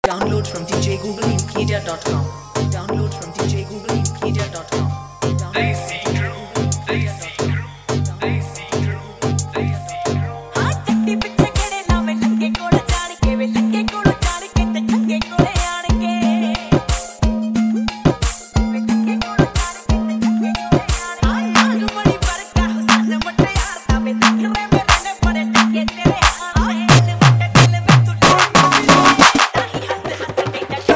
Download from djgooglemedia.com. Download from djgooglemedia.com. Desi crew, Desi crew, Desi crew, Desi crew. हाँ चट्टी पिछे केड़े लावे लंगे कोल जान के वे लंगे कोल जान के ते लंगे कोले आण के वे लंगे कोल जान के ते लंगे कोले आण हाँ नाग बड़ी बरका हुसन मटे यार दा वे नखरे में बने बड़े टके तेरे हाँ दिल मटे दिल में तू ताही हंस हंस के टके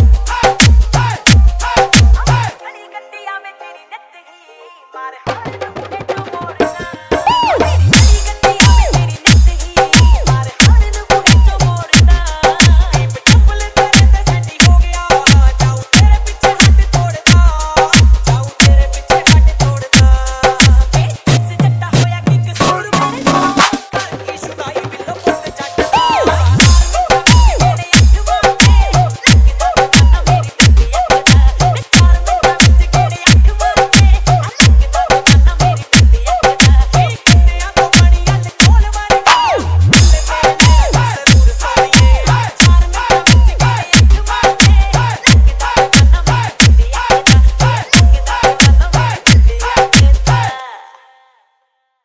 Bye.